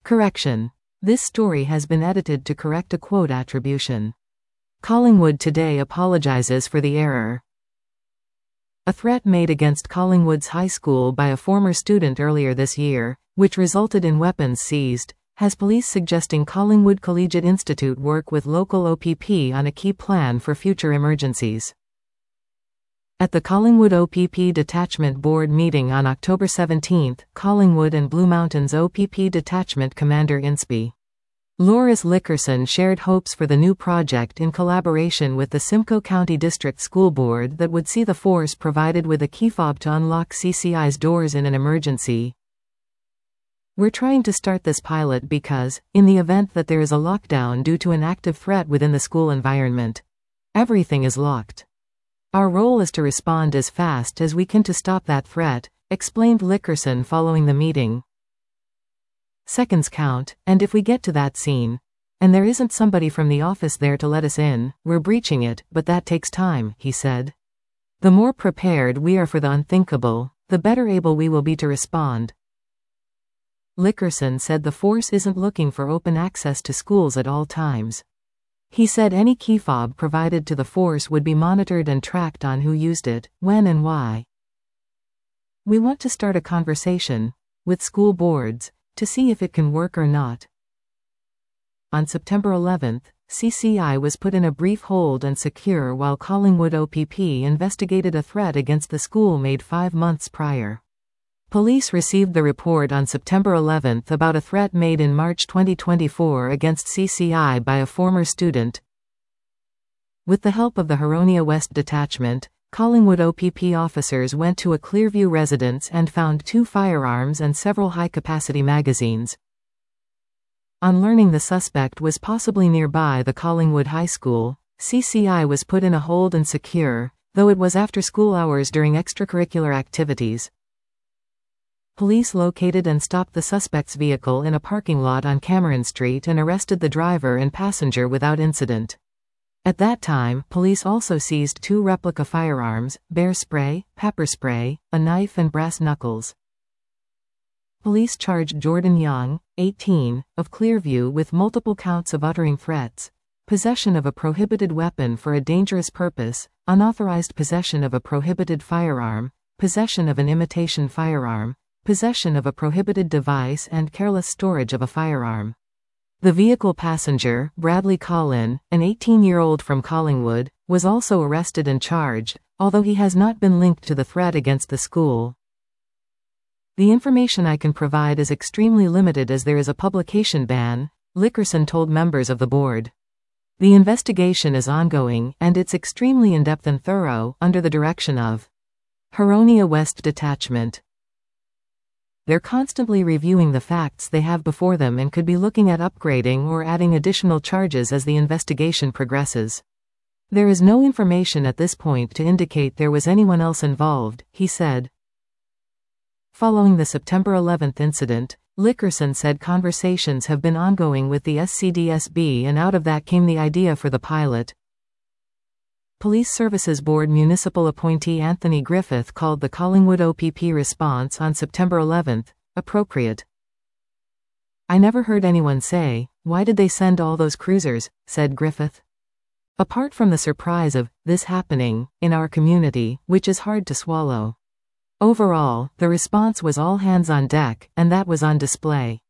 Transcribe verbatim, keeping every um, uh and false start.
Correction. This story has been edited to correct a quote attribution. Collingwood Today apologizes for the error. A threat made against Collingwood's high school by a former student earlier this year, which resulted in weapons seized, has police suggesting Collingwood Collegiate Institute work with local O P P on a key plan for future emergencies. At the Collingwood O P P Detachment Board meeting on October seventeenth, Collingwood and Blue Mountains O P P Detachment Commander Inspy Loris Lickerson shared hopes for the new project in collaboration with the Simcoe County District School Board that would see the force provided with a key fob to unlock C C I's doors in an emergency. We're trying to start this pilot because, in the event that there is a lockdown due to an active threat within the school environment, everything is locked. Our role is to respond as fast as we can to stop that threat, explained Lickerson following the meeting. Seconds count, and if we get to that scene, and there isn't somebody from the office there to let us in, we're breaching it, but that takes time, he said. The more prepared we are for the unthinkable, the better able we will be to respond. Lickerson said the force isn't looking for open access to schools at all times. He said any key fob provided to the force would be monitored and tracked on who used it, when and why. We want to start a conversation with school boards to see if it can work or not. On September eleventh, C C I was put in a brief hold and secure while Collingwood O P P investigated a threat against the school made five months prior. Police received the report on September eleventh about a threat made in March twenty twenty-four against C C I by a former student. With the help of the Huronia West Detachment, Collingwood O P P officers went to a Clearview residence and found two firearms and several high-capacity magazines. On learning the suspect was possibly nearby the Collingwood High School, C C I was put in a hold and secure, though it was after school hours during extracurricular activities. Police located and stopped the suspect's vehicle in a parking lot on Cameron Street and arrested the driver and passenger without incident. At that time, police also seized two replica firearms, bear spray, pepper spray, a knife and brass knuckles. Police charged Jordan Young, eighteen, of Clearview with multiple counts of uttering threats, possession of a prohibited weapon for a dangerous purpose, unauthorized possession of a prohibited firearm, possession of an imitation firearm, possession of a prohibited device and careless storage of a firearm. The vehicle passenger, Bradley Collin, an eighteen-year-old from Collingwood, was also arrested and charged, although he has not been linked to the threat against the school. The information I can provide is extremely limited as there is a publication ban, Lickerson told members of the board. The investigation is ongoing, and it's extremely in-depth and thorough, under the direction of Huronia West Detachment. They're constantly reviewing the facts they have before them and could be looking at upgrading or adding additional charges as the investigation progresses. There is no information at this point to indicate there was anyone else involved, he said. Following the September eleventh incident, Lickerson said conversations have been ongoing with the S C D S B and out of that came the idea for the pilot. Police Services Board municipal appointee Anthony Griffith called the Collingwood O P P response on September eleventh, appropriate. I never heard anyone say, why did they send all those cruisers, said Griffith. Apart from the surprise of this happening in our community, which is hard to swallow. Overall, the response was all hands on deck, and that was on display.